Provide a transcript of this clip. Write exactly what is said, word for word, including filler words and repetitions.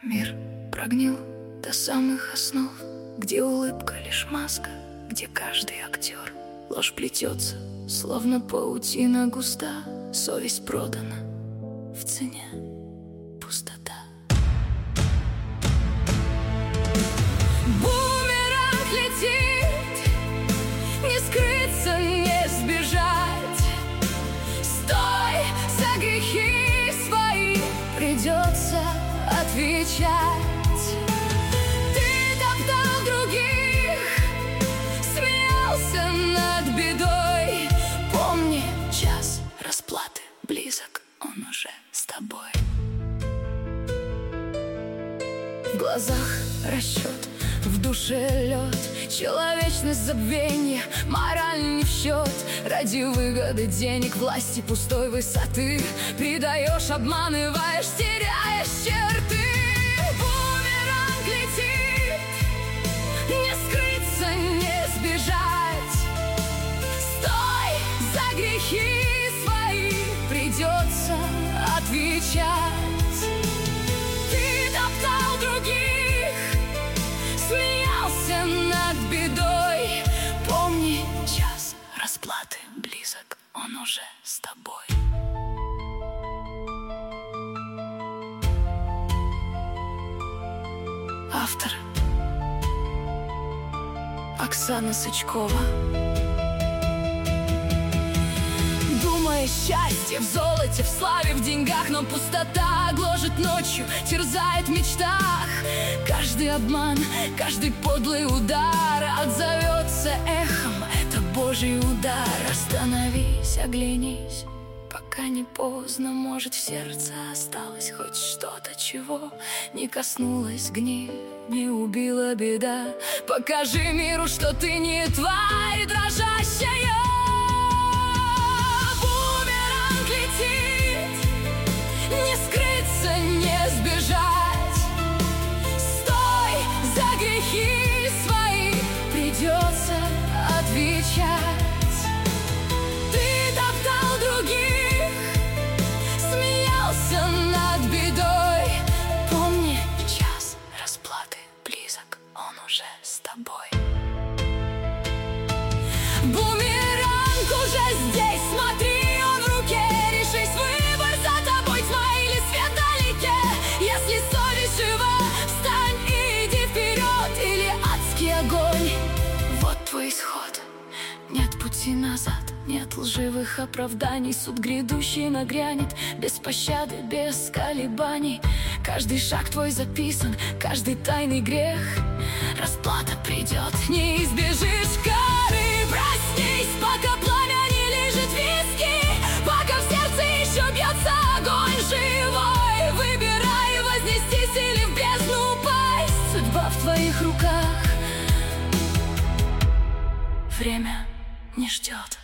Мир прогнил до самых основ, где улыбка лишь маска, где каждый актер. Ложь плетется, словно паутина густа, совесть продана, в цене пустота. Бумеранг летит, не скрыться, не сбежать. Стой, за грехи свои придется отвечать. Ты топтал других, смеялся над бедой. Помни, час расплаты близок, он уже с тобой. В глазах расчет, в душе лед, человечность забвенье, мораль не в счет. Ради выгоды, денег, власти, пустой высоты предаешь, обманываешь, теряешь черты. Бумеранг летит, не скрыться, не сбежать. Стой, за грехи свои придется отвечать. Ты топтал других, смеялся над бедой. Помни, час расплаты близок, он уже с тобой. Автор Оксана Сычкова. Думаешь, счастье в золоте, в славе, в деньгах, но пустота гложет ночью, терзает в мечтах. Каждый обман, каждый подлый удар отзовется эхом, это Божий удар. Остановись, оглянись, пока не поздно. Может, в сердце осталось хоть что-то, чего не коснулась гниль, не убила беда. Покажи миру, что ты не тварь дрожащая. Бумеранг летит, не скрыться, не сбежать. Стой, за грехи свои придется отвечать. Ты топтал других, смеялся над бедой. Помни, час расплаты близок, он уже с тобой. Бумеранг уже здесь, смотри, он в руке. Решись, выбор за тобой, тьма или свет вдалеке. Если совесть жива, встань и иди вперед, или адский огонь. Вот твой исход, нет пути назад, нет лживых оправданий. Суд грядущий нагрянет, без пощады, без колебаний. Каждый шаг твой записан, каждый тайный грех. Расплата придет, не избежишь кары. Проснись, пока пламя не лижет виски, пока в сердце еще бьется огонь живой. Выбирай, вознестись или в бездну упасть. Судьба в твоих руках, время не ждет.